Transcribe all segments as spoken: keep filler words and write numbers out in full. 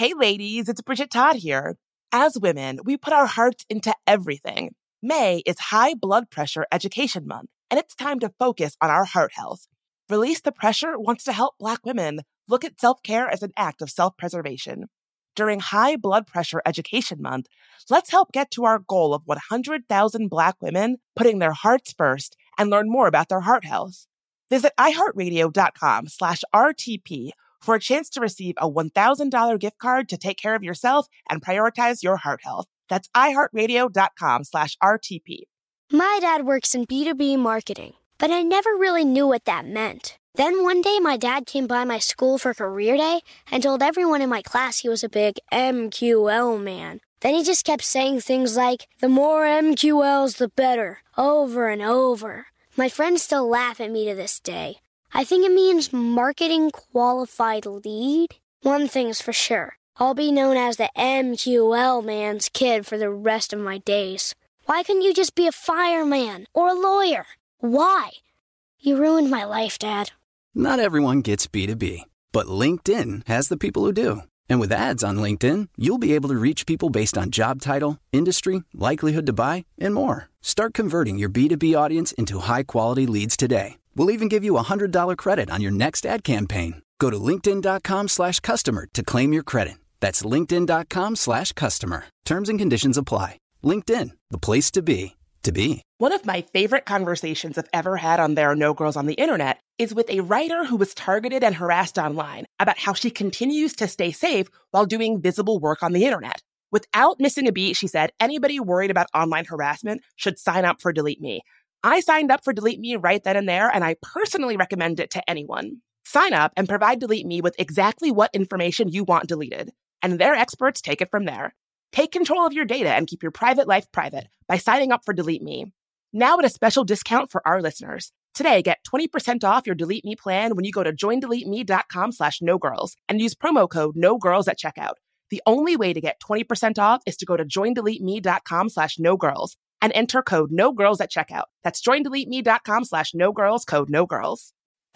Hey ladies, it's Bridget Todd here. As women, we put our hearts into everything. May is High Blood Pressure Education Month, and it's time to focus on our heart health. Release the Pressure wants to help Black women look at self-care as an act of self-preservation. During High Blood Pressure Education Month, let's help get to our goal of one hundred thousand Black women putting their hearts first and learn more about their heart health. Visit iHeartRadio.com slash RTP for a chance to receive a one thousand dollars gift card to take care of yourself and prioritize your heart health. That's iHeartRadio.com slash RTP. My dad works in B two B marketing, but I never really knew what that meant. Then one day my dad came by my school for career day and told everyone in my class he was a big M Q L man. Then he just kept saying things like, the more M Q Ls, the better, over and over. My friends still laugh at me to this day. I think it means marketing qualified lead. One thing's for sure. I'll be known as the M Q L man's kid for the rest of my days. Why couldn't you just be a fireman or a lawyer? Why? You ruined my life, Dad. Not everyone gets B two B, but LinkedIn has the people who do. And with ads on LinkedIn, you'll be able to reach people based on job title, industry, likelihood to buy, and more. Start converting your B two B audience into high-quality leads today. We'll even give you a one hundred dollars credit on your next ad campaign. Go to linkedin.com slash customer to claim your credit. That's linkedin.com slash customer. Terms and conditions apply. LinkedIn, the place to be, to be. One of my favorite conversations I've ever had on There Are No Girls on the Internet is with a writer who was targeted and harassed online about how she continues to stay safe while doing visible work on the internet. Without missing a beat, she said, anybody worried about online harassment should sign up for Delete Me. I signed up for Delete Me right then and there, and I personally recommend it to anyone. Sign up and provide Delete Me with exactly what information you want deleted, and their experts take it from there. Take control of your data and keep your private life private by signing up for Delete Me. Now at a special discount for our listeners. Today, get twenty percent off your Delete Me plan when you go to joindeleteme.com slash no girls and use promo code no girls at checkout. The only way to get twenty percent off is to go to joindeleteme.com slash no girls and enter code no girls at checkout. That's joindeleteme.com slash no girls, code no girls.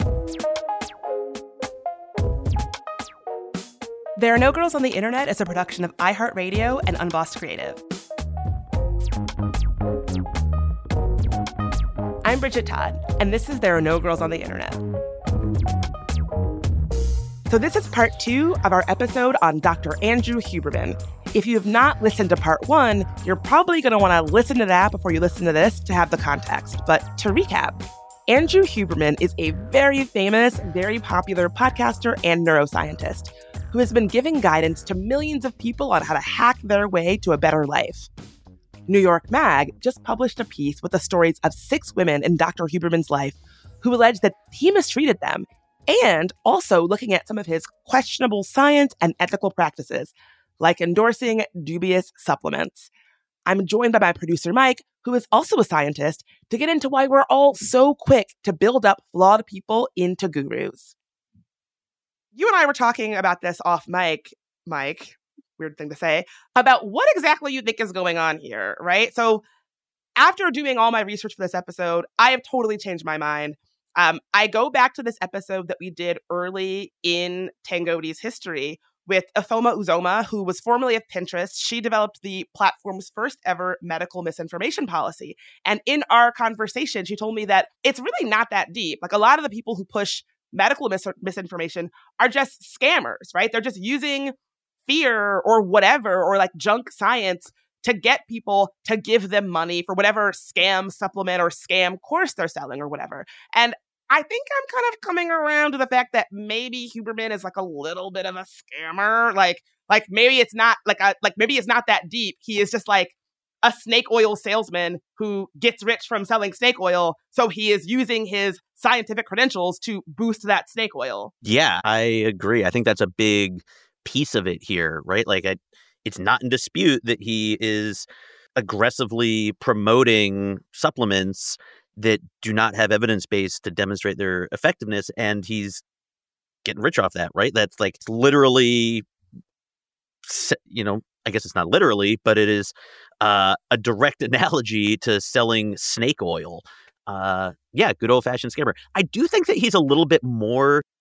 There Are No Girls on the Internet is a production of iHeartRadio and Unbossed Creative. I'm Bridget Todd, and this is There Are No Girls on the Internet. So this is part two of our episode on Doctor Andrew Huberman. If you have not listened to part one, you're probably going to want to listen to that before you listen to this to have the context. But to recap, Andrew Huberman is a very famous, very popular podcaster and neuroscientist who has been giving guidance to millions of people on how to hack their way to a better life. New York Mag just published a piece with the stories of six women in Doctor Huberman's life who allege that he mistreated them, and also looking at some of his questionable science and ethical practices, like endorsing dubious supplements. I'm joined by my producer, Mike, who is also a scientist, to get into why we're all so quick to build up flawed people into gurus. You and I were talking about this off mic, Mike, weird thing to say, about what exactly you think is going on here, right? So after doing all my research for this episode, I have totally changed my mind. Um, I go back to this episode that we did early in Tangody's history with Ifeoma Uzoma, who was formerly of Pinterest. She developed the platform's first ever medical misinformation policy. And in our conversation, she told me that it's really not that deep. Like, a lot of the people who push medical mis- misinformation are just scammers, right? They're just using fear or whatever, or like junk science to get people to give them money for whatever scam supplement or scam course they're selling or whatever. And I think I'm kind of coming around to the fact that maybe Huberman is like a little bit of a scammer. Like, like maybe it's not like a, like maybe it's not that deep. He is just like a snake oil salesman who gets rich from selling snake oil. So he is using his scientific credentials to boost that snake oil. Yeah, I agree. I think that's a big piece of it here, right? Like, I, it's not in dispute that he is aggressively promoting supplements that do not have evidence base to demonstrate their effectiveness, and he's getting rich off that, right? That's like literally, you know, I guess it's not literally, but it is uh, a direct analogy to selling snake oil. Uh, yeah, good old-fashioned scammer. I do think that he's a little bit more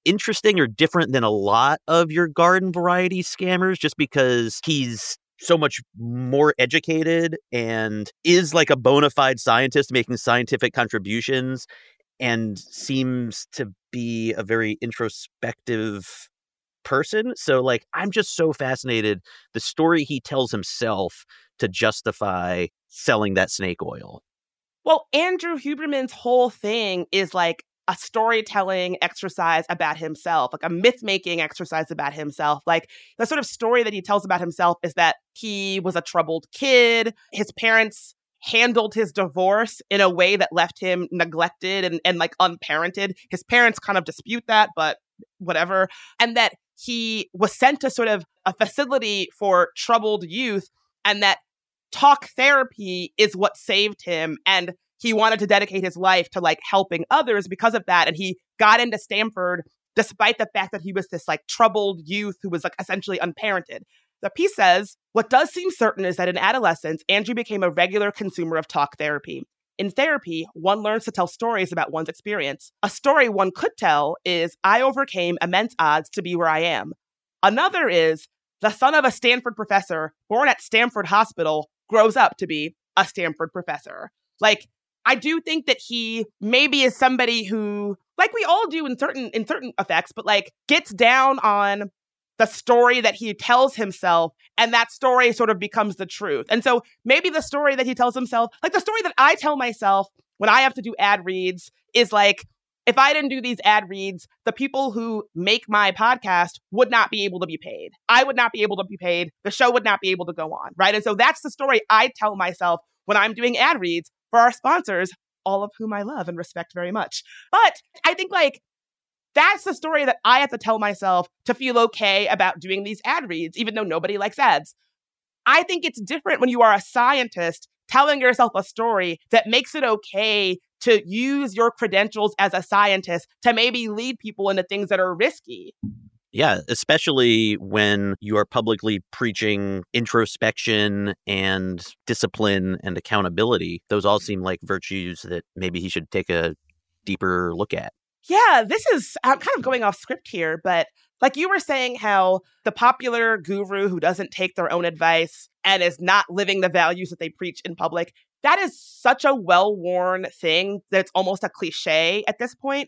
interesting or different than a lot of your garden variety scammers just because he's so much more educated and is like a bona fide scientist making scientific contributions and seems to be a very introspective person. So like, I'm just so fascinated the story he tells himself to justify selling that snake oil. Well, Andrew Huberman's whole thing is like a storytelling exercise about himself, like a myth-making exercise about himself. Like the sort of story that he tells about himself is that he was a troubled kid. His parents handled his divorce in a way that left him neglected and, and like unparented. His parents kind of dispute that, but whatever. And that he was sent to sort of a facility for troubled youth, and that talk therapy is what saved him. And he wanted to dedicate his life to like helping others because of that. And he got into Stanford despite the fact that he was this like troubled youth who was like essentially unparented. The piece says, what does seem certain is that in adolescence, Andrew became a regular consumer of talk therapy. In therapy, one learns to tell stories about one's experience. A story one could tell is, I overcame immense odds to be where I am. Another is, the son of a Stanford professor born at Stanford Hospital grows up to be a Stanford professor. Like, I do think that he maybe is somebody who, like we all do in certain in certain effects, but like gets down on the story that he tells himself, and that story sort of becomes the truth. And so maybe the story that he tells himself, like the story that I tell myself when I have to do ad reads is like, if I didn't do these ad reads, the people who make my podcast would not be able to be paid. I would not be able to be paid. The show would not be able to go on, right? And so that's the story I tell myself when I'm doing ad reads for our sponsors, all of whom I love and respect very much. But I think like, that's the story that I have to tell myself to feel okay about doing these ad reads, even though nobody likes ads. I think it's different when you are a scientist telling yourself a story that makes it okay to use your credentials as a scientist to maybe lead people into things that are risky. Yeah, especially when you are publicly preaching introspection and discipline and accountability. Those all seem like virtues that maybe he should take a deeper look at. Yeah, this is, I'm kind of going off script here, but like you were saying how the popular guru who doesn't take their own advice and is not living the values that they preach in public, that is such a well-worn thing that it's almost a cliche at this point.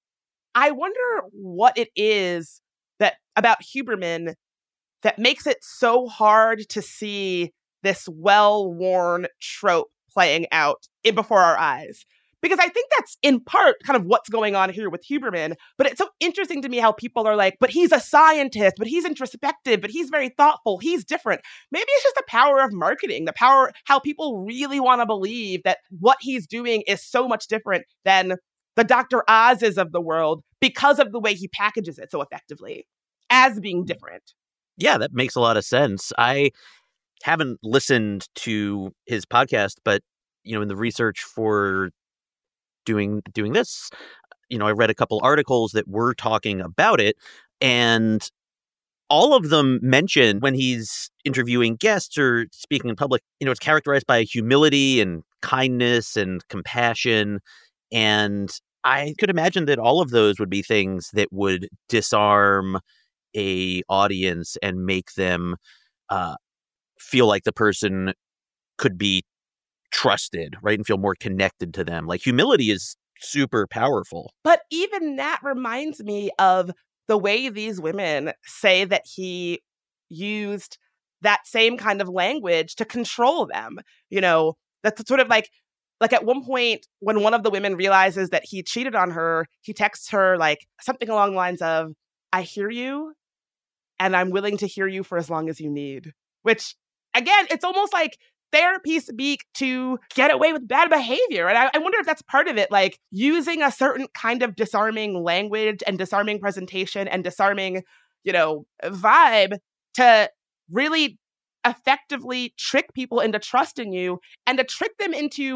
I wonder what it is that about Huberman that makes it so hard to see this well-worn trope playing out in before our eyes. Because I think that's in part kind of what's going on here with Huberman. But it's so interesting to me how people are like, but he's a scientist, but he's introspective, but he's very thoughtful, he's different. Maybe it's just the power of marketing, the power, how people really want to believe that what he's doing is so much different than the Doctor Oz's of the world because of the way he packages it so effectively as being different. Yeah, that makes a lot of sense. I haven't listened to his podcast, but, you know, in the research for doing doing this, you know, I read a couple articles that were talking about it, and all of them mention when he's interviewing guests or speaking in public, you know, it's characterized by humility and kindness and compassion. And I could imagine that all of those would be things that would disarm a audience and make them uh, feel like the person could be trusted, right? And feel more connected to them. Like humility is super powerful. But even that reminds me of the way these women say that he used that same kind of language to control them. You know, that's sort of like, like at one point when one of the women realizes that he cheated on her, he texts her like something along the lines of, I hear you and I'm willing to hear you for as long as you need. Which again, it's almost like therapy speak to get away with bad behavior. And I, I wonder if that's part of it, like using a certain kind of disarming language and disarming presentation and disarming, you know, vibe to really effectively trick people into trusting you and to trick them into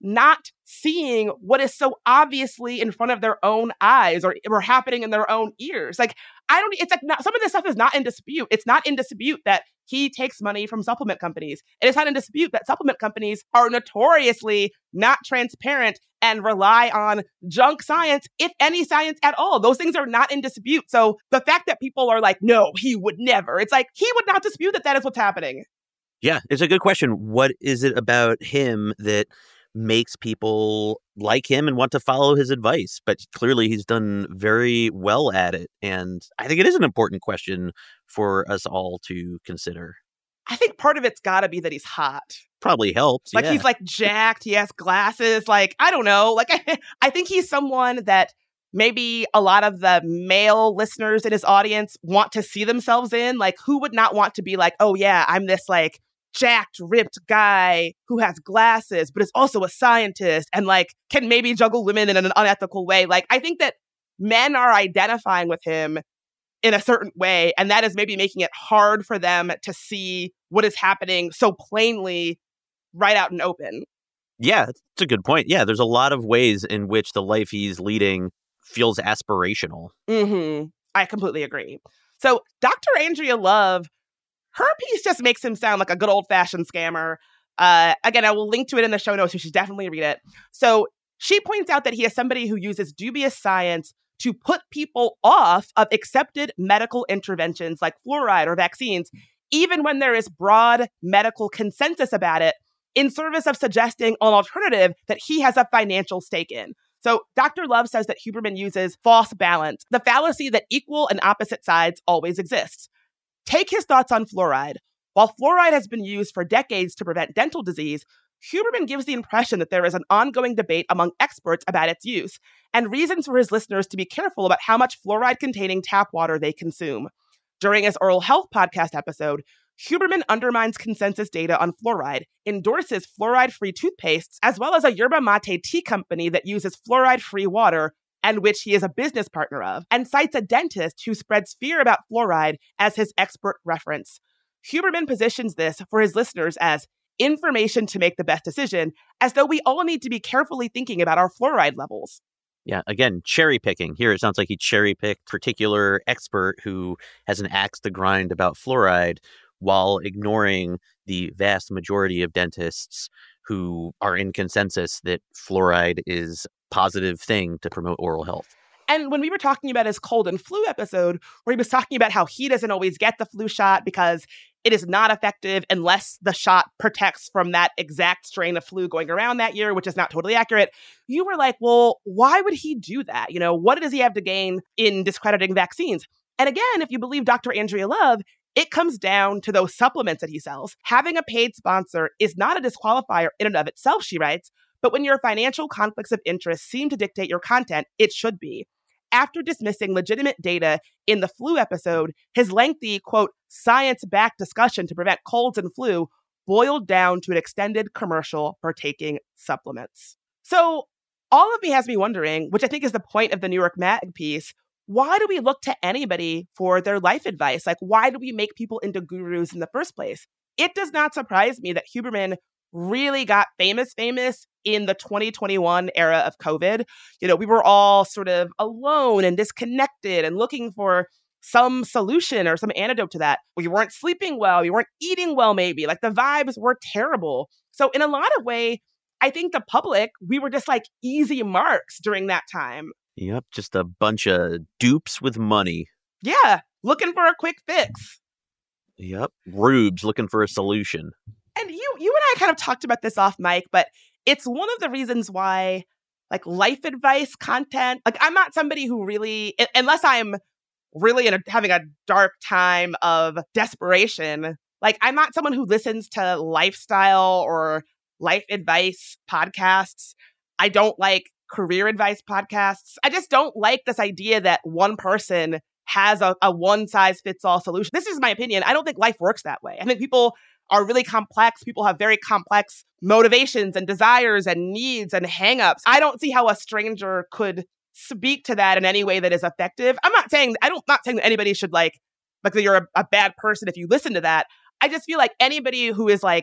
not seeing what is so obviously in front of their own eyes or, or happening in their own ears. Like, I don't, it's like not, some of this stuff is not in dispute. It's not in dispute that he takes money from supplement companies. And it's not in dispute that supplement companies are notoriously not transparent and rely on junk science, if any science at all. Those things are not in dispute. So the fact that people are like, no, he would never, it's like, he would not dispute that that is what's happening. Yeah, it's a good question. What is it about him that makes people like him and want to follow his advice? But clearly he's done very well at it. And I think it is an important question for us all to consider. I think part of it's got to be that he's hot. Probably helps. Like, yeah. He's like jacked. He has glasses. Like, I don't know. Like, I, I think he's someone that maybe a lot of the male listeners in his audience want to see themselves in. Like, who would not want to be like, oh, yeah, I'm this like jacked, ripped guy who has glasses, but is also a scientist and like can maybe juggle women in an unethical way. Like, I think that men are identifying with him in a certain way, and that is maybe making it hard for them to see what is happening so plainly right out and open. Yeah, it's a good point. Yeah, there's a lot of ways in which the life he's leading feels aspirational. Mm-hmm. I completely agree. So Doctor Andrea Love, her piece just makes him sound like a good old-fashioned scammer. Uh, again, I will link to it in the show notes. You should definitely read it. So she points out that he is somebody who uses dubious science to put people off of accepted medical interventions like fluoride or vaccines, even when there is broad medical consensus about it, in service of suggesting an alternative that he has a financial stake in. So Doctor Love says that Huberman uses false balance, the fallacy that equal and opposite sides always exists. Take his thoughts on fluoride. While fluoride has been used for decades to prevent dental disease, Huberman gives the impression that there is an ongoing debate among experts about its use, and reasons for his listeners to be careful about how much fluoride-containing tap water they consume. During his Oral Health podcast episode, Huberman undermines consensus data on fluoride, endorses fluoride-free toothpastes, as well as a yerba mate tea company that uses fluoride-free water, and which he is a business partner of, and cites a dentist who spreads fear about fluoride as his expert reference. Huberman positions this for his listeners as information to make the best decision, as though we all need to be carefully thinking about our fluoride levels. Yeah, again, cherry picking. Here it sounds like he cherry picked a particular expert who has an axe to grind about fluoride while ignoring the vast majority of dentists who are in consensus that fluoride is a positive thing to promote oral health. And when we were talking about his cold and flu episode, where he was talking about how he doesn't always get the flu shot because it is not effective unless the shot protects from that exact strain of flu going around that year, which is not totally accurate, you were like, well, why would he do that? You know, what does he have to gain in discrediting vaccines? And again, if you believe Doctor Andrea Love, it comes down to those supplements that he sells. Having a paid sponsor is not a disqualifier in and of itself, she writes, but when your financial conflicts of interest seem to dictate your content, it should be. After dismissing legitimate data in the flu episode, his lengthy, quote, science-backed discussion to prevent colds and flu boiled down to an extended commercial for taking supplements. So all of me has me wondering, which I think is the point of the New York Mag piece, why do we look to anybody for their life advice? Like, why do we make people into gurus in the first place? It does not surprise me that Huberman really got famous, famous in the twenty twenty-one era of COVID. You know, we were all sort of alone and disconnected and looking for some solution or some antidote to that. We weren't sleeping well. We weren't eating well, maybe. Like, the vibes were terrible. So in a lot of ways, I think the public, we were just like easy marks during that time. Yep, just a bunch of dupes with money. Yeah, looking for a quick fix. Yep, rubes looking for a solution. And you you and I kind of talked about this off mic, but it's one of the reasons why, like, life advice content, like, I'm not somebody who really, unless I'm really in a, having a dark time of desperation, like, I'm not someone who listens to lifestyle or life advice podcasts. I don't like career advice podcasts. I just don't like this idea that one person has a, a one-size-fits-all solution. This is my opinion. I don't think life works that way. I think people are really complex. People have very complex motivations and desires and needs and hangups. I don't see how a stranger could speak to that in any way that is effective. I'm not saying, I don't, not saying that anybody should like, like that you're a, a bad person if you listen to that. I just feel like anybody who is like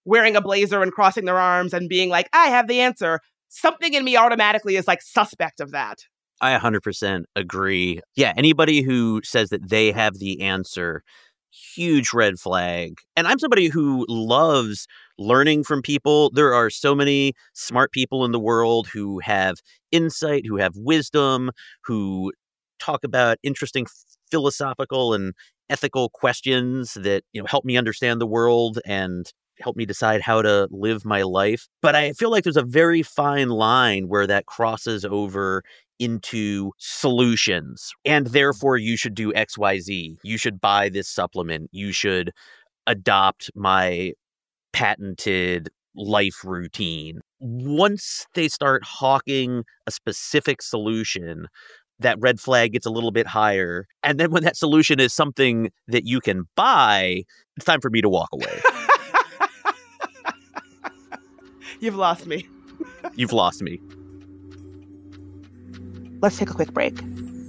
wearing a blazer and crossing their arms and being like, I have the answer. Something in me automatically is like suspect of that. I one hundred percent agree. Yeah, anybody who says that they have the answer, huge red flag. And I'm somebody who loves learning from people. There are so many smart people in the world who have insight, who have wisdom, who talk about interesting philosophical and ethical questions that, you know, help me understand the world and help me decide how to live my life. But I feel like there's a very fine line where that crosses over into solutions. And therefore, you should do X Y Z. You should buy this supplement. You should adopt my patented life routine. Once they start hawking a specific solution, that red flag gets a little bit higher. And then when that solution is something that you can buy, it's time for me to walk away. You've lost me. You've lost me. Let's take a quick break.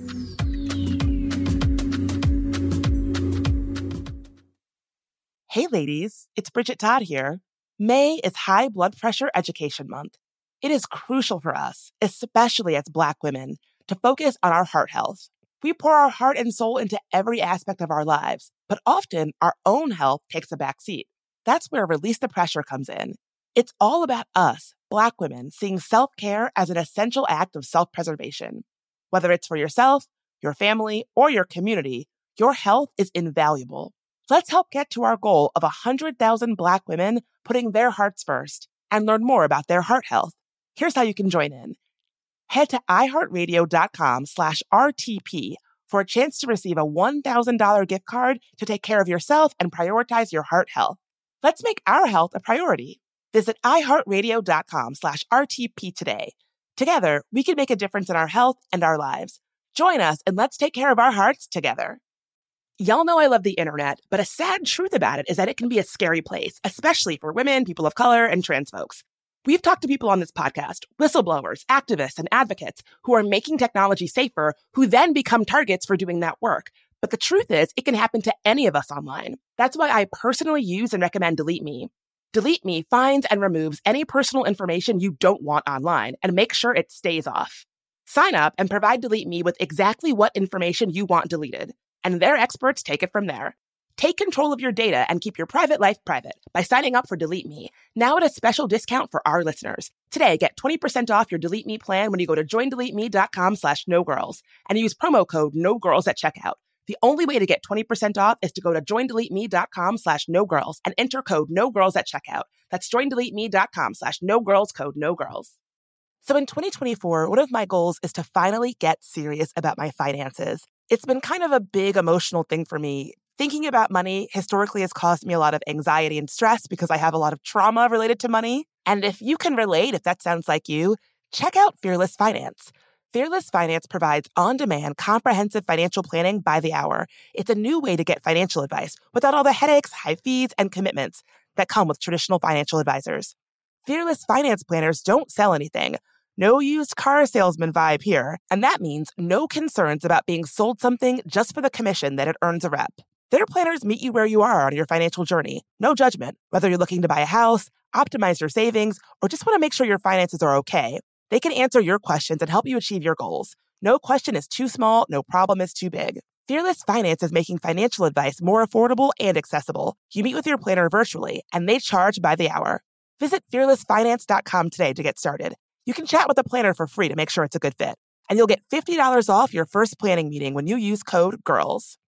Hey, ladies, it's Bridget Todd here. May is High Blood Pressure Education Month. It is crucial for us, especially as Black women, to focus on our heart health. We pour our heart and soul into every aspect of our lives, but often our own health takes a back seat. That's where Release the Pressure comes in. It's all about us, Black women, seeing self-care as an essential act of self-preservation. Whether it's for yourself, your family, or your community, your health is invaluable. Let's help get to our goal of one hundred thousand Black women putting their hearts first and learn more about their heart health. Here's how you can join in. Head to iheartradio.com slash RTP for a chance to receive a one thousand dollars gift card to take care of yourself and prioritize your heart health. Let's make our health a priority. Visit iheartradio.com slash RTP today. Together, we can make a difference in our health and our lives. Join us and let's take care of our hearts together. Y'all know I love the internet, but a sad truth about it is that it can be a scary place, especially for women, people of color, and trans folks. We've talked to people on this podcast, whistleblowers, activists, and advocates who are making technology safer, who then become targets for doing that work. But the truth is, it can happen to any of us online. That's why I personally use and recommend Delete Me. Delete Me finds and removes any personal information you don't want online and make sure it stays off. Sign up and provide Delete Me with exactly what information you want deleted, and their experts take it from there. Take control of your data and keep your private life private by signing up for Delete Me, now at a special discount for our listeners. Today, get twenty percent off your Delete Me plan when you go to joindeleteme.com slash nogirls and use promo code nogirls at checkout. The only way to get twenty percent off is to go to joindeleteme.com slash nogirls and enter code nogirls at checkout. That's joindeleteme.com slash nogirls, code nogirls. So in twenty twenty-four, one of my goals is to finally get serious about my finances. It's been kind of a big emotional thing for me. Thinking about money historically has caused me a lot of anxiety and stress because I have a lot of trauma related to money. And if you can relate, if that sounds like you, check out Fearless Finance. Fearless Finance provides on-demand, comprehensive financial planning by the hour. It's a new way to get financial advice without all the headaches, high fees, and commitments that come with traditional financial advisors. Fearless Finance planners don't sell anything. No used car salesman vibe here. And that means no concerns about being sold something just for the commission that it earns a rep. Their planners meet you where you are on your financial journey. No judgment. Whether you're looking to buy a house, optimize your savings, or just want to make sure your finances are okay, they can answer your questions and help you achieve your goals. No question is too small, no problem is too big. Fearless Finance is making financial advice more affordable and accessible. You meet with your planner virtually, and they charge by the hour. Visit fearless finance dot com today to get started. You can chat with a planner for free to make sure it's a good fit. And you'll get fifty dollars off your first planning meeting when you use code GIRLS.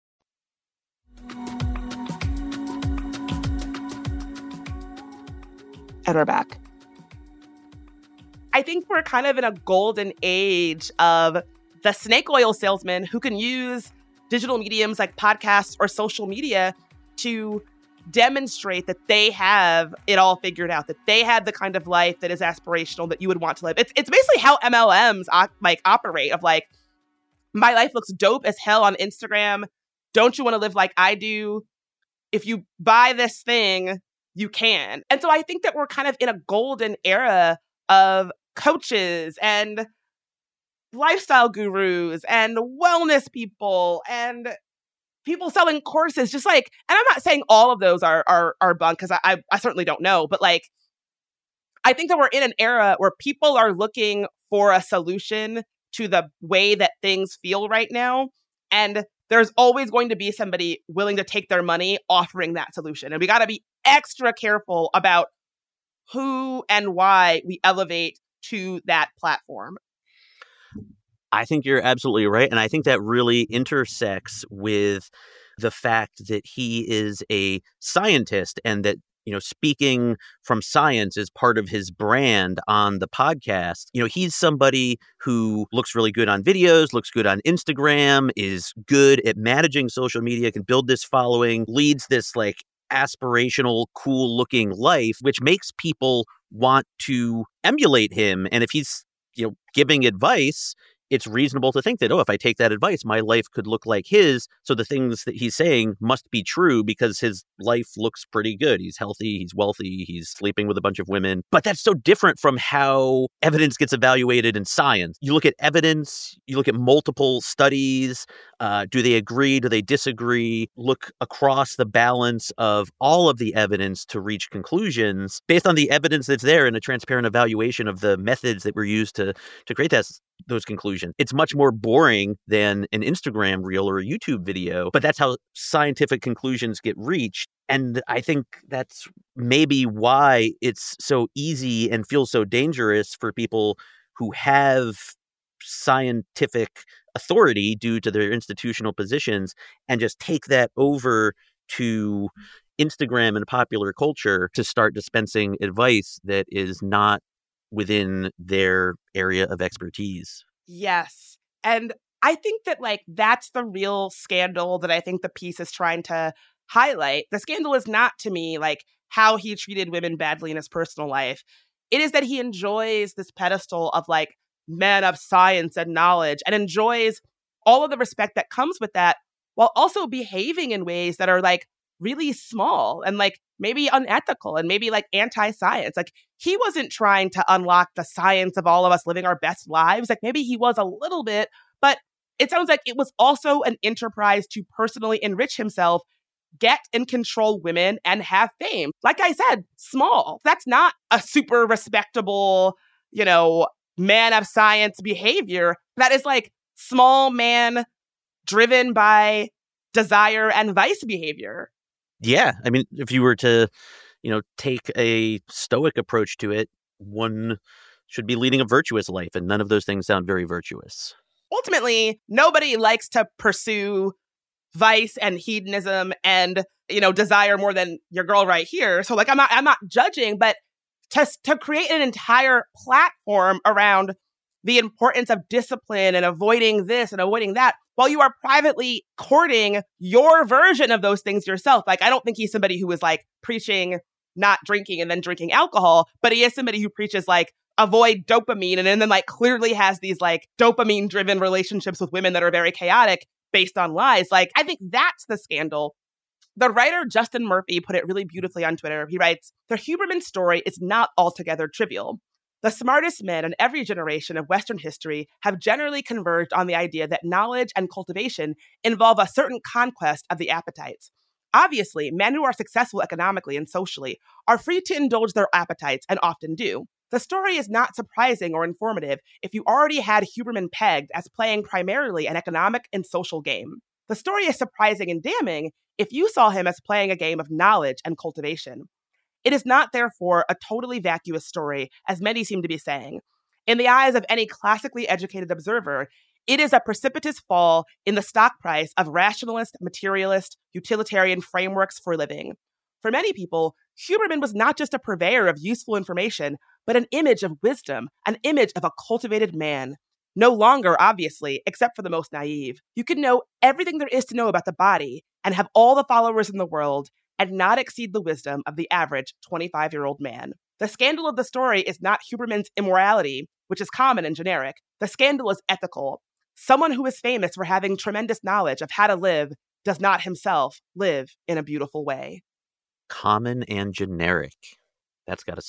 And we're back. I think we're kind of in a golden age of the snake oil salesman who can use digital mediums like podcasts or social media to demonstrate that they have it all figured out, that they have the kind of life that is aspirational that you would want to live. It's it's basically how M L Ms op- like operate of like, my life looks dope as hell on Instagram. Don't you want to live like I do? If you buy this thing, you can. And so I think that we're kind of in a golden era of coaches and lifestyle gurus and wellness people and people selling courses, just like, and I'm not saying all of those are are are bunk, because I, I I certainly don't know, but like, I think that we're in an era where people are looking for a solution to the way that things feel right now, and there's always going to be somebody willing to take their money offering that solution, and we got to be extra careful about who and why we elevate to that platform. I think you're absolutely right. And I think that really intersects with the fact that he is a scientist and that, you know, speaking from science is part of his brand on the podcast. You know, he's somebody who looks really good on videos, looks good on Instagram, is good at managing social media, can build this following, leads this like aspirational, cool looking life, which makes people want to emulate him. And if he's, you know, giving advice, it's reasonable to think that, oh, if I take that advice, my life could look like his. So the things that he's saying must be true because his life looks pretty good. He's healthy, he's wealthy, he's sleeping with a bunch of women. But that's so different from how evidence gets evaluated in science. You look at evidence, you look at multiple studies. Uh, do they agree? Do they disagree? Look across the balance of all of the evidence to reach conclusions based on the evidence that's there and a transparent evaluation of the methods that were used to, to create that. Those conclusions. It's much more boring than an Instagram reel or a YouTube video, but that's how scientific conclusions get reached. And I think that's maybe why it's so easy and feels so dangerous for people who have scientific authority due to their institutional positions and just take that over to Instagram and popular culture to start dispensing advice that is not within their area of expertise. Yes. And I think that like that's the real scandal that I think the piece is trying to highlight. The scandal is not to me like how he treated women badly in his personal life. It is that he enjoys this pedestal of like man of science and knowledge and enjoys all of the respect that comes with that while also behaving in ways that are like really small and like maybe unethical and maybe like anti-science. Like he wasn't trying to unlock the science of all of us living our best lives. Like maybe he was a little bit, but it sounds like it was also an enterprise to personally enrich himself, get and control women, and have fame. Like I said, small. That's not a super respectable, you know, man of science behavior. That is like small man driven by desire and vice behavior. Yeah. I mean, if you were to, you know, take a stoic approach to it, one should be leading a virtuous life, and none of those things sound very virtuous. Ultimately, nobody likes to pursue vice and hedonism and, you know, desire more than your girl right here. So like, I'm not, I'm not judging, but to, to create an entire platform around the importance of discipline and avoiding this and avoiding that while you are privately courting your version of those things yourself. Like, I don't think he's somebody who is like preaching not drinking and then drinking alcohol, but he is somebody who preaches like avoid dopamine and then, then like clearly has these like dopamine driven relationships with women that are very chaotic based on lies. Like, I think that's the scandal. The writer Justin Murphy put it really beautifully on Twitter. He writes, "The Huberman story is not altogether trivial. The smartest men in every generation of Western history have generally converged on the idea that knowledge and cultivation involve a certain conquest of the appetites. Obviously, men who are successful economically and socially are free to indulge their appetites and often do. The story is not surprising or informative if you already had Huberman pegged as playing primarily an economic and social game. The story is surprising and damning if you saw him as playing a game of knowledge and cultivation. It is not, therefore, a totally vacuous story, as many seem to be saying. In the eyes of any classically educated observer, it is a precipitous fall in the stock price of rationalist, materialist, utilitarian frameworks for living. For many people, Huberman was not just a purveyor of useful information, but an image of wisdom, an image of a cultivated man. No longer, obviously, except for the most naive. You can know everything there is to know about the body and have all the followers in the world and not exceed the wisdom of the average twenty-five-year-old man. The scandal of the story is not Huberman's immorality, which is common and generic. The scandal is ethical. Someone who is famous for having tremendous knowledge of how to live does not himself live in a beautiful way." Common and generic. That's got to sting.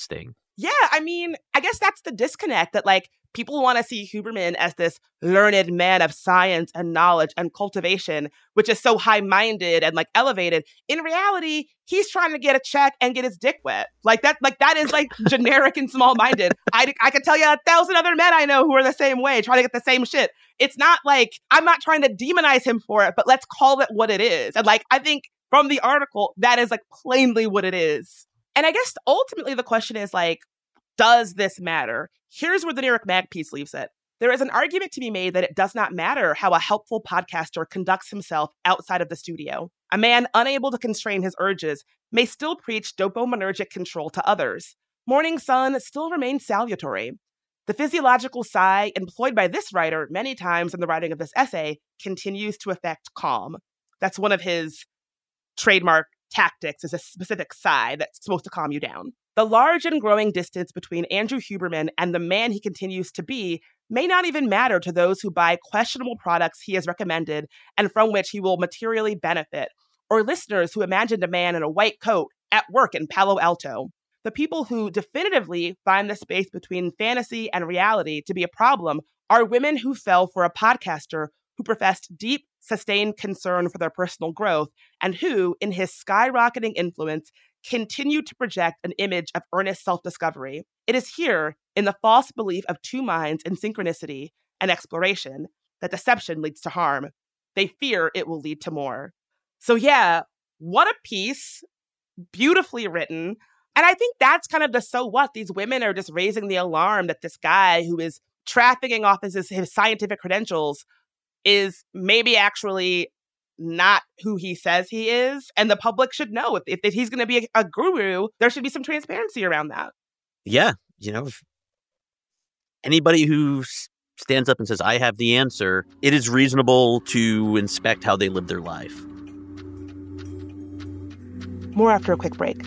Yeah, I mean, I guess that's the disconnect that, like, people want to see Huberman as this learned man of science and knowledge and cultivation, which is so high-minded and, like, elevated. In reality, he's trying to get a check and get his dick wet. Like, that Like that is, like, generic and small-minded. I, I could tell you a thousand other men I know who are the same way, trying to get the same shit. It's not like, I'm not trying to demonize him for it, but let's call it what it is. And, like, I think from the article, that is, like, plainly what it is. And I guess ultimately the question is, like, does this matter? Here's where the New York Mag piece leaves it. There is an argument to be made that it does not matter how a helpful podcaster conducts himself outside of the studio. A man unable to constrain his urges may still preach dopaminergic control to others. Morning sun still remains salutary. The physiological sigh employed by this writer many times in the writing of this essay continues to affect calm. That's one of his trademark tactics, is a specific sigh that's supposed to calm you down. The large and growing distance between Andrew Huberman and the man he continues to be may not even matter to those who buy questionable products he has recommended and from which he will materially benefit, or listeners who imagined a man in a white coat at work in Palo Alto. The people who definitively find the space between fantasy and reality to be a problem are women who fell for a podcaster who professed deep, sustained concern for their personal growth and who, in his skyrocketing influence, continue to project an image of earnest self-discovery. It is here, in the false belief of two minds in synchronicity and exploration, that deception leads to harm. They fear it will lead to more. So yeah, what a piece. Beautifully written. And I think that's kind of the so what. These women are just raising the alarm that this guy who is trafficking off his, his scientific credentials is maybe actually not who he says he is. And the public should know if, if, if he's going to be a, a guru, there should be some transparency around that. Yeah. You know, if anybody who stands up and says, I have the answer, it is reasonable to inspect how they live their life. More after a quick break.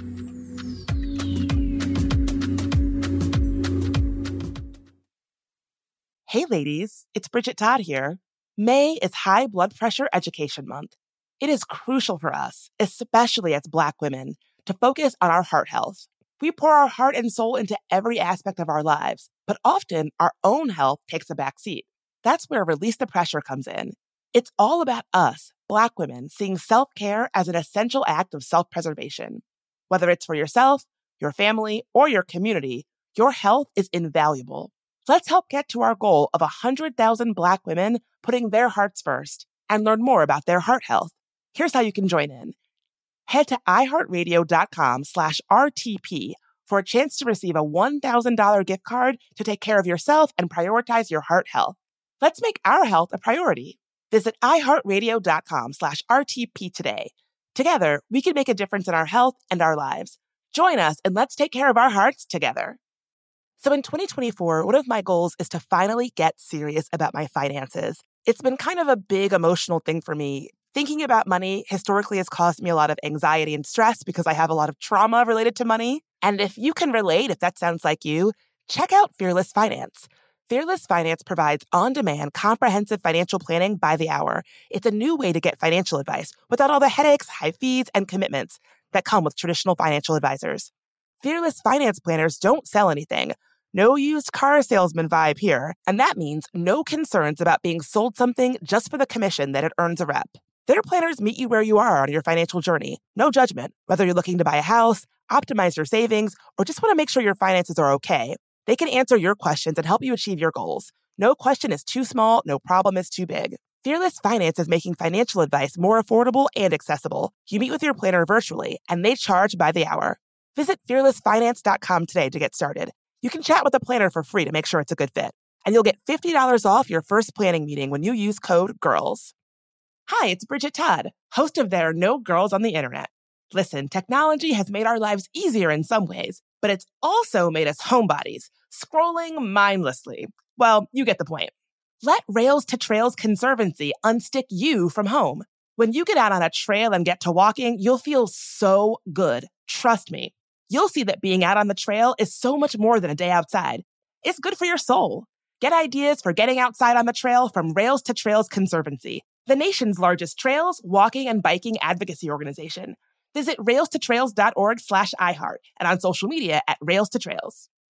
Hey ladies, it's Bridget Todd here. May is High Blood Pressure Education Month. It is crucial for us, especially as Black women, to focus on our heart health. We pour our heart and soul into every aspect of our lives, but often our own health takes a back seat. That's where Release the Pressure comes in. It's all about us, Black women, seeing self-care as an essential act of self-preservation. Whether it's for yourself, your family, or your community, your health is invaluable. Let's help get to our goal of one hundred thousand Black women putting their hearts first and learn more about their heart health. Here's how you can join in. Head to iheartradio.com slash RTP for a chance to receive a one thousand dollars gift card to take care of yourself and prioritize your heart health. Let's make our health a priority. Visit iheartradio.com slash RTP today. Together, we can make a difference in our health and our lives. Join us and let's take care of our hearts together. So in twenty twenty-four, one of my goals is to finally get serious about my finances. It's been kind of a big emotional thing for me. Thinking about money historically has caused me a lot of anxiety and stress because I have a lot of trauma related to money. And if you can relate, if that sounds like you, check out Fearless Finance. Fearless Finance provides on-demand, comprehensive financial planning by the hour. It's a new way to get financial advice without all the headaches, high fees, and commitments that come with traditional financial advisors. Fearless Finance planners don't sell anything. No used car salesman vibe here, and that means no concerns about being sold something just for the commission that it earns a rep. Their planners meet you where you are on your financial journey. No judgment, whether you're looking to buy a house, optimize your savings, or just want to make sure your finances are okay. They can answer your questions and help you achieve your goals. No question is too small, no problem is too big. Fearless Finance is making financial advice more affordable and accessible. You meet with your planner virtually, and they charge by the hour. Visit fearless finance dot com today to get started. You can chat with a planner for free to make sure it's a good fit. And you'll get fifty dollars off your first planning meeting when you use code GIRLS. Hi, it's Bridget Todd, host of There Are No Girls on the Internet. Listen, technology has made our lives easier in some ways, but it's also made us homebodies, scrolling mindlessly. Well, you get the point. Let Rails to Trails Conservancy unstick you from home. When you get out on a trail and get to walking, you'll feel so good. Trust me. You'll see that being out on the trail is so much more than a day outside. It's good for your soul. Get ideas for getting outside on the trail from Rails to Trails Conservancy, the nation's largest trails, walking, and biking advocacy organization. Visit rails to trails dot org slash iHeart and on social media at Rails to Trails.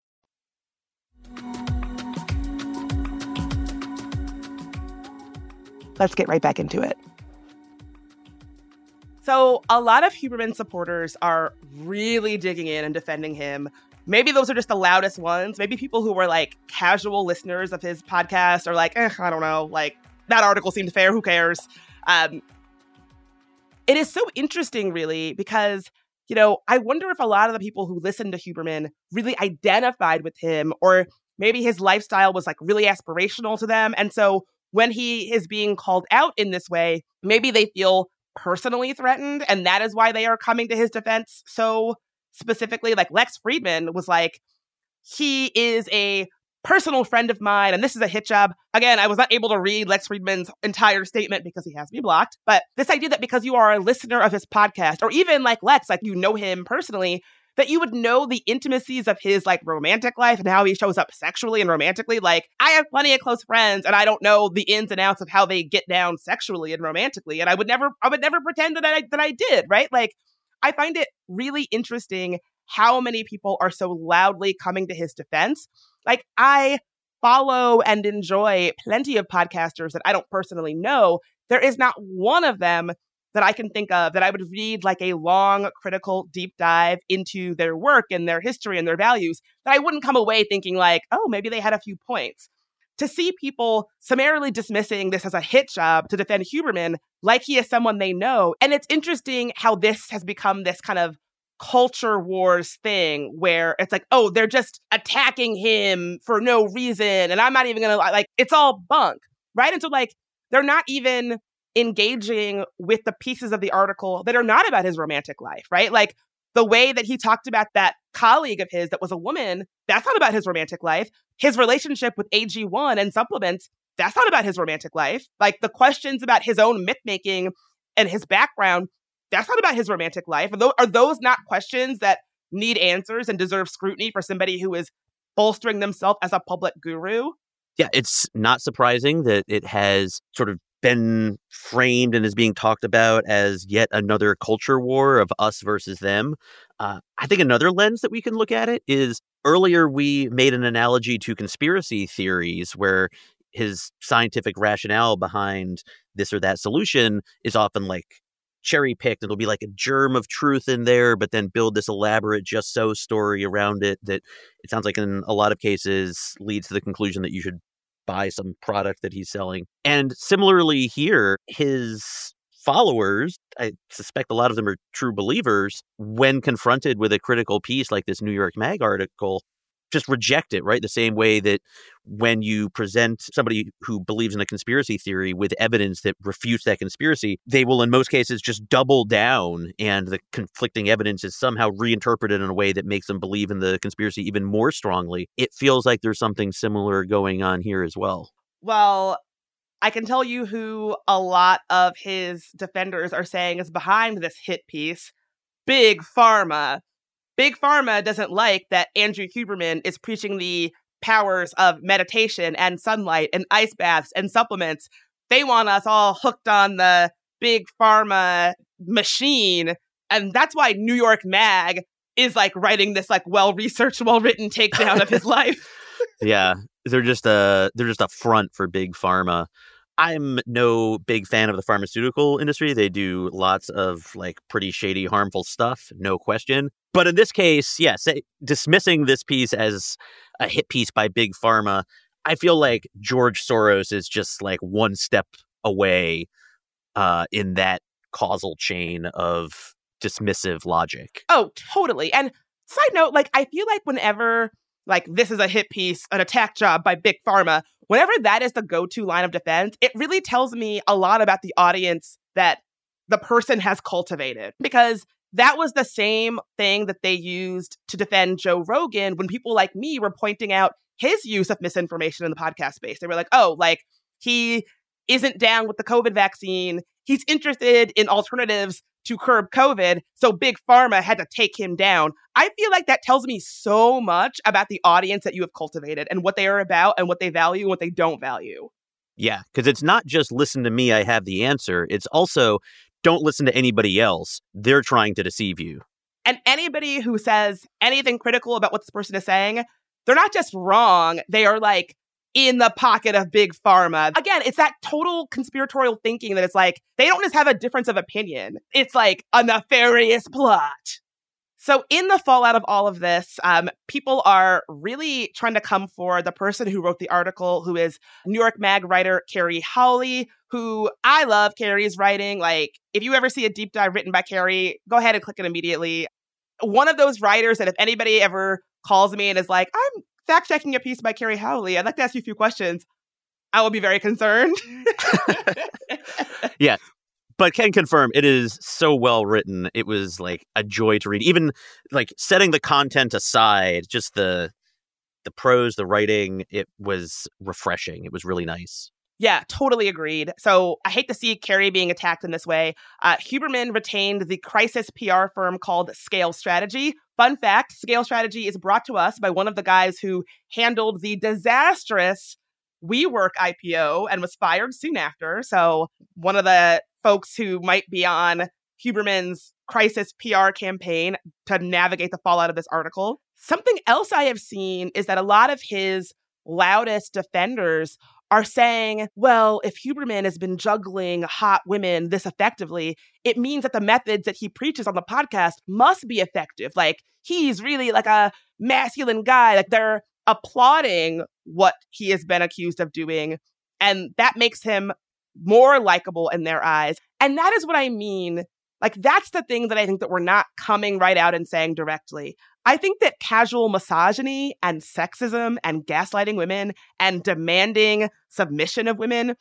let's get right back into it. So a lot of Huberman supporters are really digging in and defending him. Maybe those are just the loudest ones. Maybe people who were like casual listeners of his podcast are like, eh, I don't know, like that article seemed fair. Who cares? Um, it is so interesting, really, because, you know, I wonder if a lot of the people who listened to Huberman really identified with him, or maybe his lifestyle was like really aspirational to them. And so when he is being called out in this way, maybe they feel personally threatened, and that is why they are coming to his defense so specifically. Like Lex Fridman was like, he is a personal friend of mine, and this is a hit job. Again, I was not able to read Lex Fridman's entire statement because he has me blocked, but this idea that because you are a listener of his podcast, or even like Lex, like you know him personally, that you would know the intimacies of his like romantic life and how he shows up sexually and romantically. Like, I have plenty of close friends and I don't know the ins and outs of how they get down sexually and romantically. And I would never, I would never pretend that I, that I did, right? Like, I find it really interesting how many people are so loudly coming to his defense. Like, I follow and enjoy plenty of podcasters that I don't personally know. There is not one of them that I can think of that I would read like a long, critical, deep dive into their work and their history and their values, that I wouldn't come away thinking like, oh, maybe they had a few points. To see people summarily dismissing this as a hit job to defend Huberman like he is someone they know. And it's interesting how this has become this kind of culture wars thing where it's like, oh, they're just attacking him for no reason. And I'm not even going to, like, it's all bunk, right? And so, like, they're not even engaging with the pieces of the article that are not about his romantic life, right? Like the way that he talked about that colleague of his that was a woman, that's not about his romantic life. His relationship with A G one and supplements, that's not about his romantic life. Like the questions about his own myth making and his background, that's not about his romantic life. Are those, are those not questions that need answers and deserve scrutiny for somebody who is bolstering themselves as a public guru? Yeah, it's not surprising that it has sort of been framed and is being talked about as yet another culture war of us versus them. Uh, I think another lens that we can look at it is earlier we made an analogy to conspiracy theories where his scientific rationale behind this or that solution is often like cherry picked. It'll be like a germ of truth in there, but then build this elaborate just so story around it that it sounds like in a lot of cases leads to the conclusion that you should buy some product that he's selling. And similarly here, his followers, I suspect a lot of them are true believers, when confronted with a critical piece like this New York Mag article, just reject it, right? The same way that when you present somebody who believes in a conspiracy theory with evidence that refutes that conspiracy, they will in most cases just double down, and the conflicting evidence is somehow reinterpreted in a way that makes them believe in the conspiracy even more strongly. It feels like there's something similar going on here as well. Well, I can tell you who a lot of his defenders are saying is behind this hit piece: Big Pharma. Big Pharma doesn't like that Andrew Huberman is preaching the powers of meditation and sunlight and ice baths and supplements. They want us all hooked on the Big Pharma machine. And that's why New York Mag is like writing this like well-researched, well-written takedown of his life. Yeah, they're just a, they're just a front for Big Pharma. I'm no big fan of the pharmaceutical industry. They do lots of like pretty shady, harmful stuff, no question. But in this case, yes, dismissing this piece as a hit piece by Big Pharma, I feel like George Soros is just like one step away uh, in that causal chain of dismissive logic. Oh, totally. And side note, like, I feel like whenever like this is a hit piece, an attack job by Big Pharma, whenever that is the go-to line of defense, it really tells me a lot about the audience that the person has cultivated. Because that was the same thing that they used to defend Joe Rogan when people like me were pointing out his use of misinformation in the podcast space. They were like, oh, like he isn't down with the COVID vaccine. He's interested in alternatives to curb COVID. So Big Pharma had to take him down. I feel like that tells me so much about the audience that you have cultivated and what they are about and what they value and what they don't value. Yeah, because it's not just listen to me, I have the answer. It's also don't listen to anybody else. They're trying to deceive you. And anybody who says anything critical about what this person is saying, they're not just wrong. They are like in the pocket of Big Pharma. Again, it's that total conspiratorial thinking that it's like, they don't just have a difference of opinion. It's like a nefarious plot. So in the fallout of all of this, um, people are really trying to come for the person who wrote the article, who is New York Mag writer Carrie Hawley, who I love Carrie's writing. Like, if you ever see a deep dive written by Carrie, go ahead and click it immediately. One of those writers that if anybody ever calls me and is like, I'm fact-checking a piece by Carrie Hawley, I'd like to ask you a few questions, I will be very concerned. Yeah. But can confirm it is so well written. It was like a joy to read. Even like setting the content aside, just the the prose, the writing, it was refreshing. It was really nice. Yeah, totally agreed. So I hate to see Carrie being attacked in this way. Uh, Huberman retained the crisis P R firm called Scale Strategy. Fun fact, Scale Strategy is brought to us by one of the guys who handled the disastrous WeWork I P O and was fired soon after. So one of the folks who might be on Huberman's crisis P R campaign to navigate the fallout of this article. Something else I have seen is that a lot of his loudest defenders are saying, well, if Huberman has been juggling hot women this effectively, it means that the methods that he preaches on the podcast must be effective. Like, he's really like a masculine guy. Like, they're applauding what he has been accused of doing. And that makes him more likable in their eyes. And that is what I mean. Like, that's the thing that I think that we're not coming right out and saying directly. I think that casual misogyny and sexism and gaslighting women and demanding submission of women,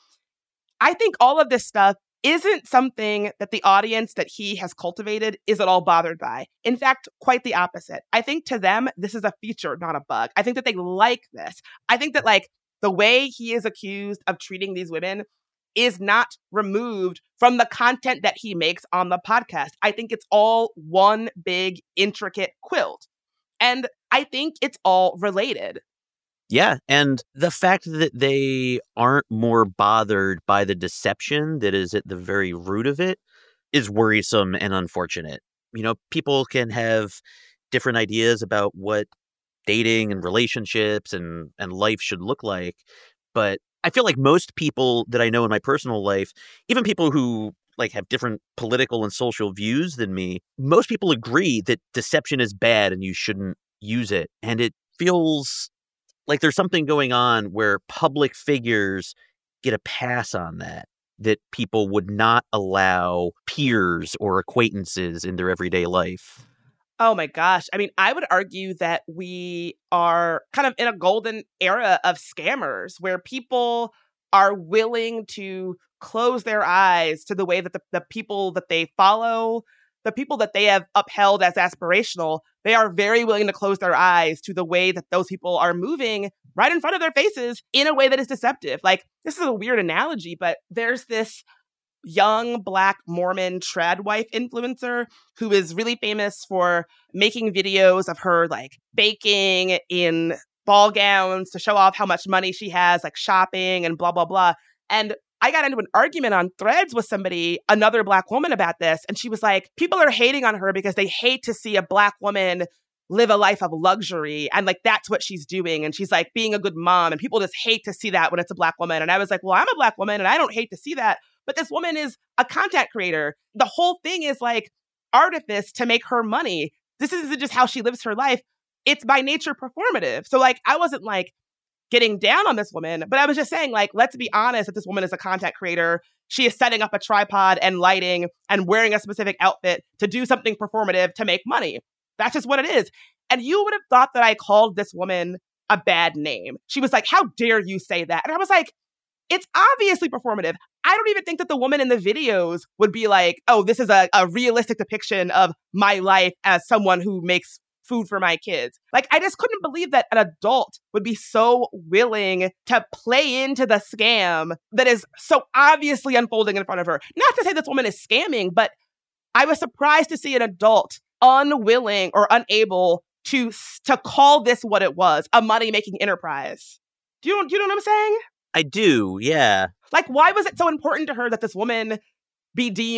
I think all of this stuff isn't something that the audience that he has cultivated is at all bothered by. In fact, quite the opposite. I think to them, this is a feature, not a bug. I think that they like this. I think that, like, the way he is accused of treating these women is not removed from the content that he makes on the podcast. I think it's all one big, intricate quilt. And I think it's all related. Yeah. And the fact that they aren't more bothered by the deception that is at the very root of it is worrisome and unfortunate. You know, people can have different ideas about what dating and relationships and, and life should look like. But I feel like most people that I know in my personal life, even people who like have different political and social views than me, most people agree that deception is bad and you shouldn't use it. And it feels like there's something going on where public figures get a pass on that, that people would not allow peers or acquaintances in their everyday life. Oh my gosh. I mean, I would argue that we are kind of in a golden era of scammers where people are willing to close their eyes to the way that the, the people that they follow, the people that they have upheld as aspirational, they are very willing to close their eyes to the way that those people are moving right in front of their faces in a way that is deceptive. Like, this is a weird analogy, but there's this young Black Mormon trad wife influencer who is really famous for making videos of her like baking in ball gowns to show off how much money she has, like shopping and blah, blah, blah. And I got into an argument on Threads with somebody, another Black woman, about this. And she was like, people are hating on her because they hate to see a Black woman live a life of luxury. And like, that's what she's doing. And she's like being a good mom. And people just hate to see that when it's a Black woman. And I was like, well, I'm a Black woman and I don't hate to see that. But this woman is a content creator. The whole thing is like artifice to make her money. This isn't just how she lives her life. It's by nature performative. So like, I wasn't like getting down on this woman, but I was just saying, like, let's be honest that this woman is a content creator. She is setting up a tripod and lighting and wearing a specific outfit to do something performative to make money. That's just what it is. And you would have thought that I called this woman a bad name. She was like, how dare you say that? And I was like, it's obviously performative. I don't even think that the woman in the videos would be like, oh, this is a, a realistic depiction of my life as someone who makes food for my kids. Like, I just couldn't believe that an adult would be so willing to play into the scam that is so obviously unfolding in front of her. Not to say this woman is scamming, but I was surprised to see an adult unwilling or unable to, to call this what it was, a money-making enterprise. Do you, do you know what I'm saying? I do, yeah. Like, why was it so important to her that this woman be deemed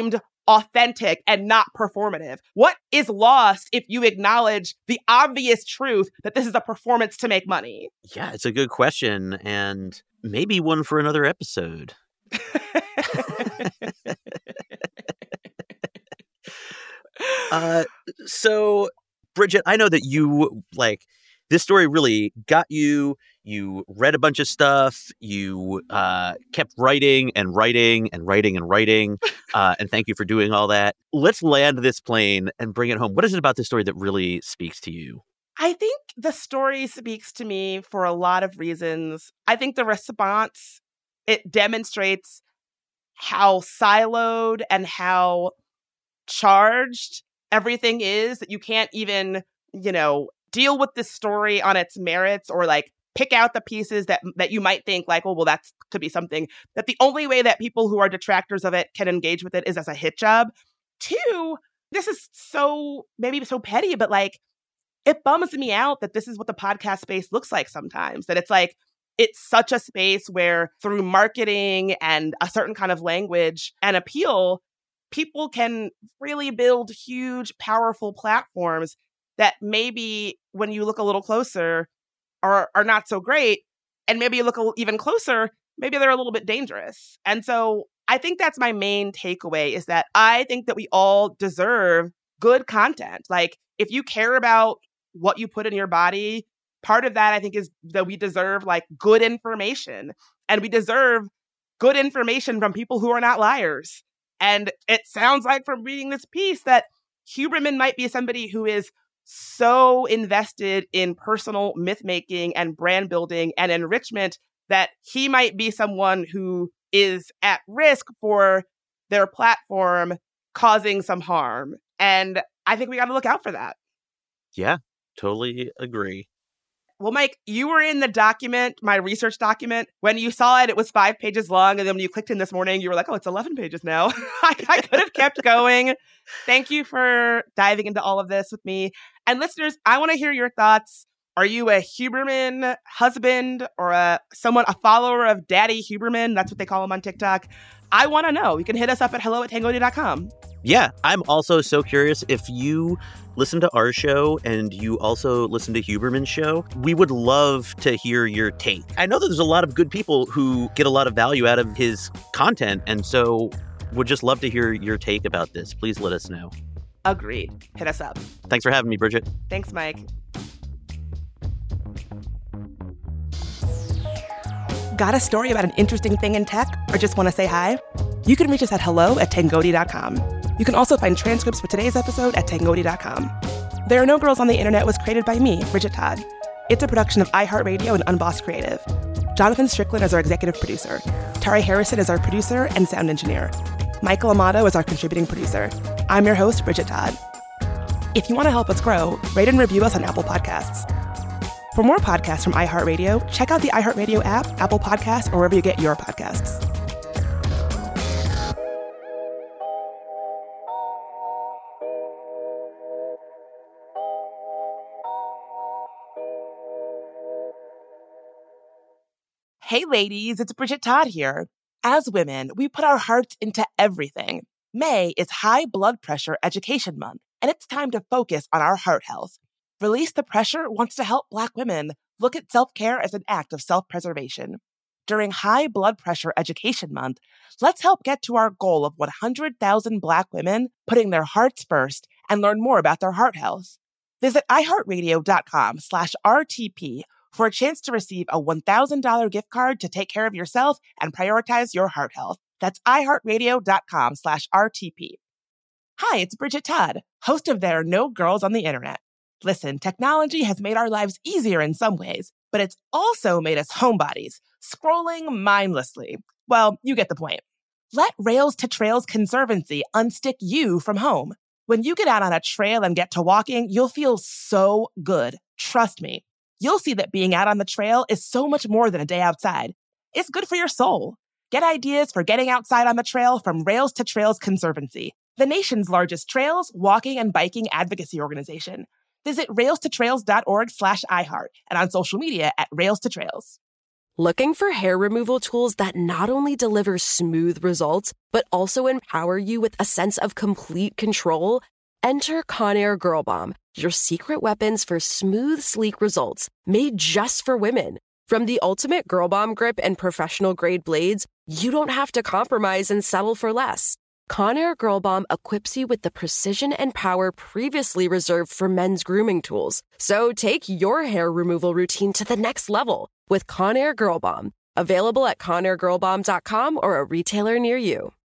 authentic and not performative? What is lost if you acknowledge the obvious truth that this is a performance to make money? Yeah, it's a good question, and maybe one for another episode. uh, so, Bridget, I know that you, like, this story really got you. You read a bunch of stuff. You uh, kept writing and writing and writing and writing. Uh, and thank you for doing all that. Let's land this plane and bring it home. What is it about this story that really speaks to you? I think the story speaks to me for a lot of reasons. I think the response, it demonstrates how siloed and how charged everything is, that you can't even, you know, deal with this story on its merits, or like pick out the pieces that that you might think like, oh, well, that could be something. That the only way that people who are detractors of it can engage with it is as a hit job. Two, this is so, maybe so petty, but like, it bums me out that this is what the podcast space looks like sometimes. That it's like, it's such a space where through marketing and a certain kind of language and appeal, people can really build huge, powerful platforms that maybe when you look a little closer are, are not so great. And maybe you look a, even closer, maybe they're a little bit dangerous. And so I think that's my main takeaway, is that I think that we all deserve good content. Like, if you care about what you put in your body, part of that, I think, is that we deserve like good information, and we deserve good information from people who are not liars. And it sounds like from reading this piece that Huberman might be somebody who is so invested in personal myth making and brand building and enrichment that he might be someone who is at risk for their platform causing some harm. And I think we got to look out for that. Yeah, totally agree. Well, Mike, you were in the document, my research document. When you saw it, it was five pages long. And then when you clicked in this morning, you were like, oh, it's eleven pages now. I, I could have kept going. Thank you for diving into all of this with me. And listeners, I want to hear your thoughts. Are you a Huberman husband or a someone, a follower of Daddy Huberman? That's what they call him on TikTok. I want to know. You can hit us up at hello at tangodi dot com. Yeah, I'm also so curious if you listen to our show and you also listen to Huberman's show. We would love to hear your take. I know that there's a lot of good people who get a lot of value out of his content, and so would just love to hear your take about this. Please let us know. Agreed. Hit us up. Thanks for having me, Bridget. Thanks, Mike. Got a story about an interesting thing in tech, or just want to say hi? You can reach us at hello at tangodi dot com. You can also find transcripts for today's episode at tangodi dot com. There Are No Girls on the Internet was created by me, Bridget Todd. It's a production of iHeartRadio and Unbossed Creative. Jonathan Strickland is our executive producer. Tari Harrison is our producer and sound engineer. Michael Amato is our contributing producer. I'm your host, Bridget Todd. If you want to help us grow, rate and review us on Apple Podcasts. For more podcasts from iHeartRadio, check out the iHeartRadio app, Apple Podcasts, or wherever you get your podcasts. Hey ladies, it's Bridget Todd here. As women, we put our hearts into everything. May is High Blood Pressure Education Month, and it's time to focus on our heart health. Release the Pressure wants to help Black women look at self-care as an act of self-preservation. During High Blood Pressure Education Month, let's help get to our goal of one hundred thousand Black women putting their hearts first and learn more about their heart health. Visit iHeartRadio.com slash RTP for a chance to receive a one thousand dollars gift card to take care of yourself and prioritize your heart health. That's iHeartRadio.com slash RTP. Hi, it's Bridget Todd, host of There Are No Girls on the Internet. Listen, technology has made our lives easier in some ways, but it's also made us homebodies, scrolling mindlessly. Well, you get the point. Let Rails to Trails Conservancy unstick you from home. When you get out on a trail and get to walking, you'll feel so good. Trust me. You'll see that being out on the trail is so much more than a day outside. It's good for your soul. Get ideas for getting outside on the trail from Rails to Trails Conservancy, the nation's largest trails, walking, and biking advocacy organization. Visit rails to trails dot org slash iHeart and on social media at Rails to Trails. Looking for hair removal tools that not only deliver smooth results, but also empower you with a sense of complete control? Enter Conair Girl Bomb, your secret weapons for smooth, sleek results, made just for women. From the ultimate Girl Bomb grip and professional-grade blades, you don't have to compromise and settle for less. Conair Girl Bomb equips you with the precision and power previously reserved for men's grooming tools. So take your hair removal routine to the next level with Conair Girl Bomb. Available at conair girl bomb dot com or a retailer near you.